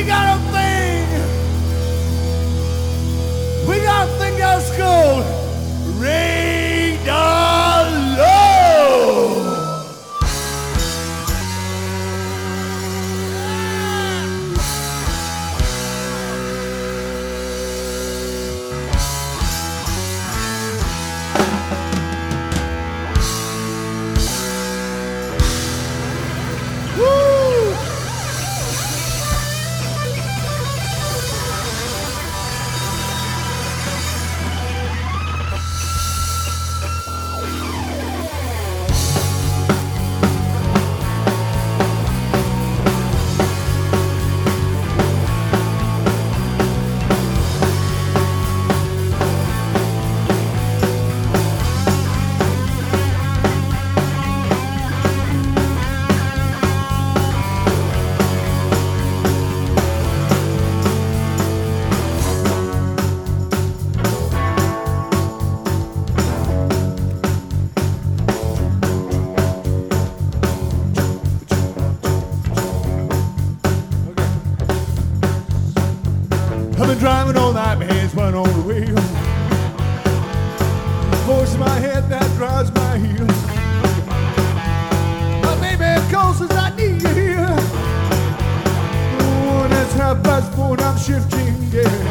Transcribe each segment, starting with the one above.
We got a thing. We got a thing that's called Radar Love. I've been driving all night, my hands run on the wheel. Voice in my head that drives my heels. My baby calls as I need you here. Oh, and it's 4:30 and I'm shifting gears.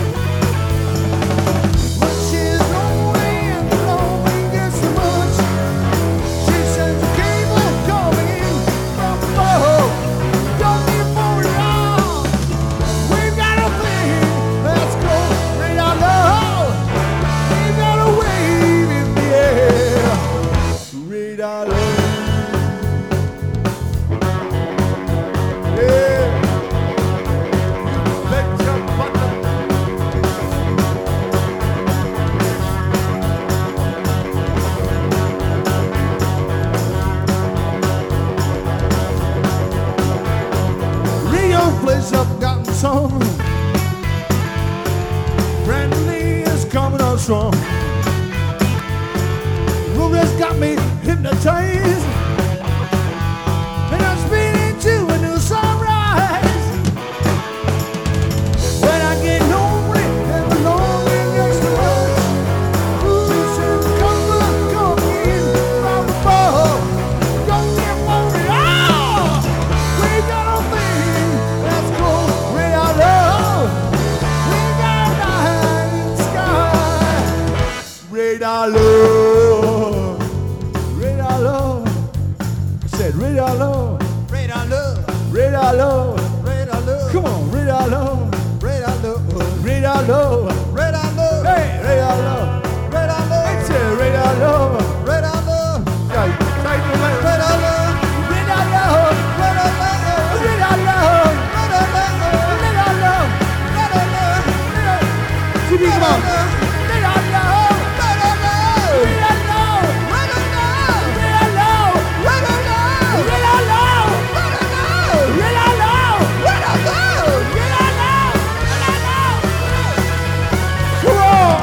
When she's rolling, blowing just so much. She sends the cable coming from above. Don't need for it all. We've got a thing. Let's go, radar love. We've got a wave in the air. Radar love. Yeah. Let your button. Radio plays up, gotten song. Friendly is coming on strong. Room has got me hypnotized, and I'm speeding to a new sunrise. When I get lonely and the lonely gets too much, she says, "Come in from above. Don't get worried, oh, we got a thing that's called radar love. We got a night sky, radar love, radar love." I said radar love, Radar love, radar love. radar love, Come on, radar love, radar love, radar love. radar love, Hey, radar love. radar love, It's a radar love. radar love, Yeah, take the way. radar love, Radar love, radar love, radar love, radar love, radar love. radar love, CD, come on. radar love, Radar love, radar love, radar love, radar love, radar love, radar love, radar love, radar love, radar love, radar love. radar love, radar love. Come on.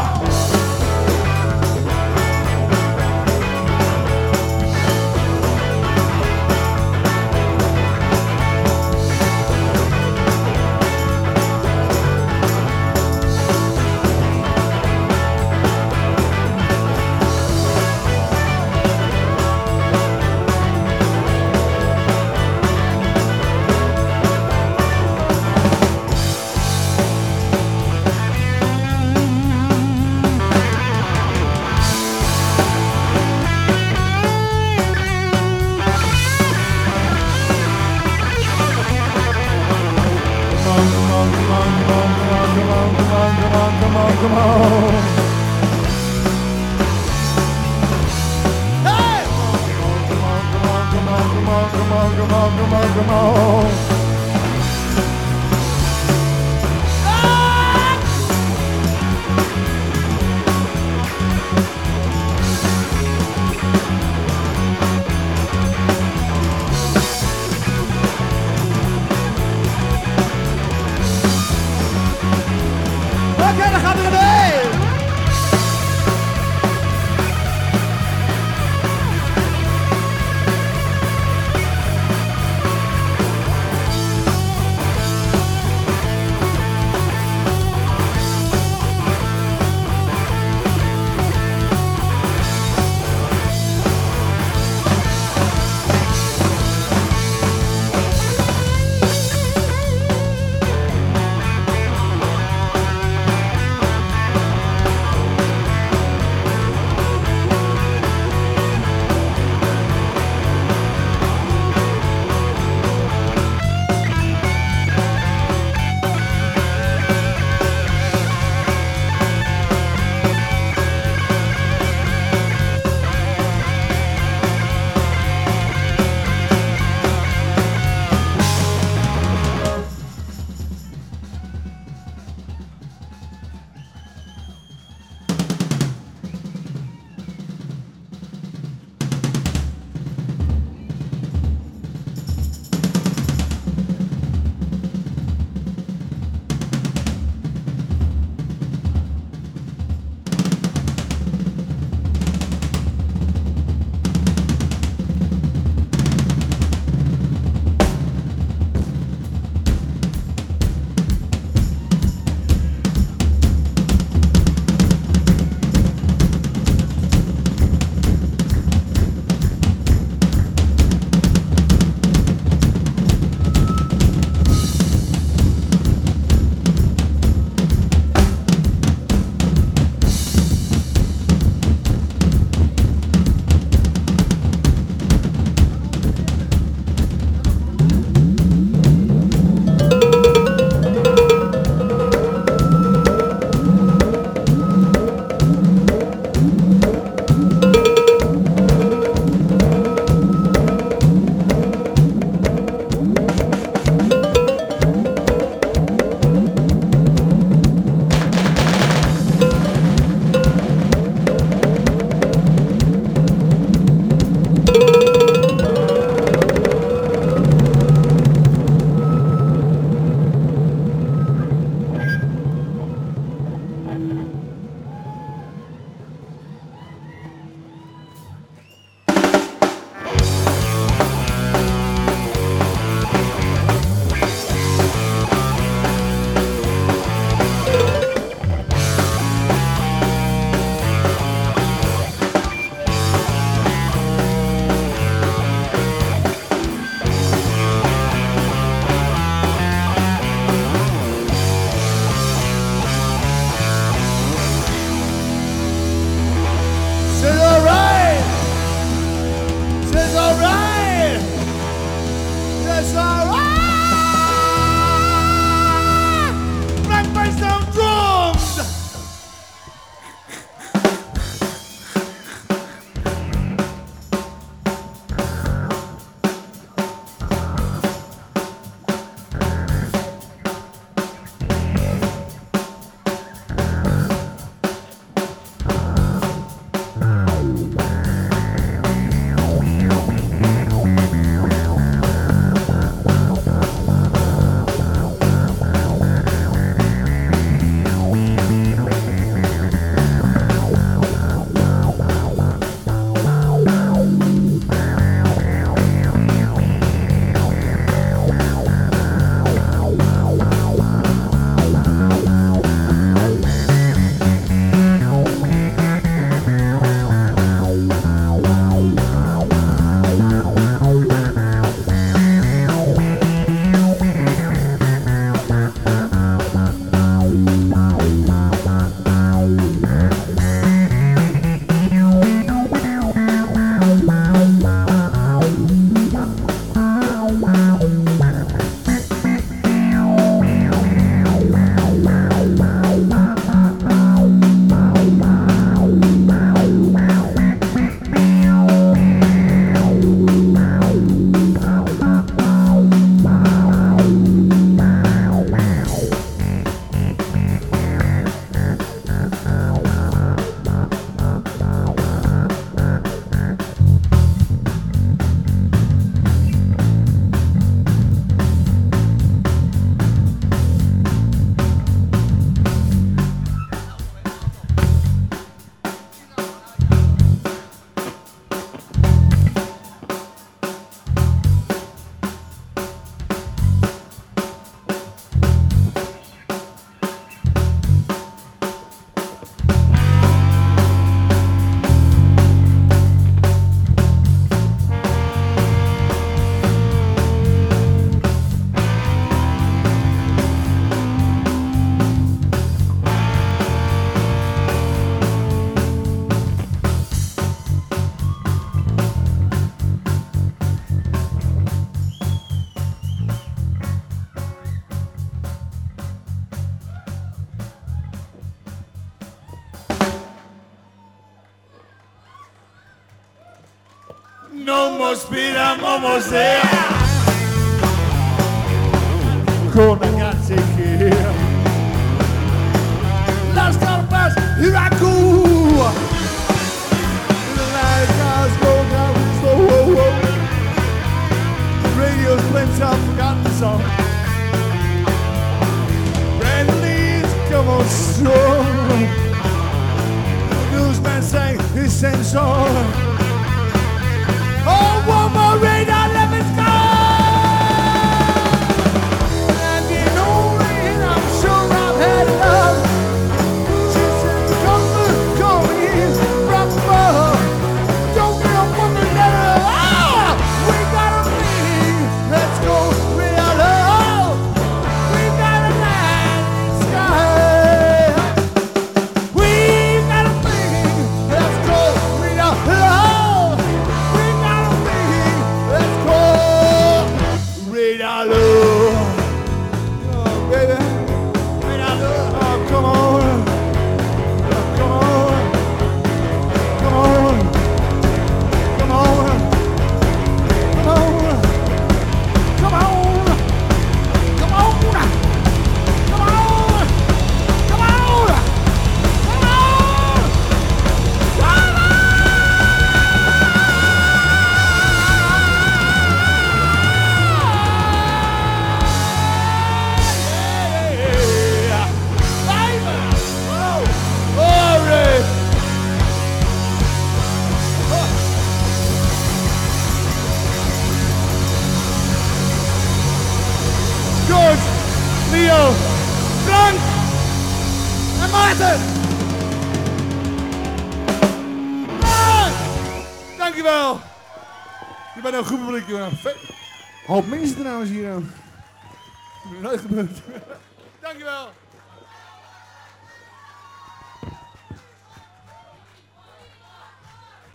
Come on. Hey! Come on. almost beat, I'm almost there. Cold, I gotta take care. Last time pass, here I go. The night cars go down slow. Whoa, whoa. The radio's playing some forgotten song. Brand leaves come on strong. The newsman sang his same song. Oh, one more radar, let me go. And you know it, I'm sure I've had enough. She said, come in from above. Don't get up on the letter. Ah, we got a thing. Let's go real low. We got a land in the sky. We got a thing. Let's go real low. We got a thing. Let's go real low. Oh, baby. Real low. Oh, come on. Come on, come on, come on, come on, come on, come on, come on, come on, come on. George, Leo, Frank en Maarten. Frank! Dankjewel. Je bent een goed publiek, jongen. Hoop mensen trouwens hier. Nooit gebeurd. Dankjewel.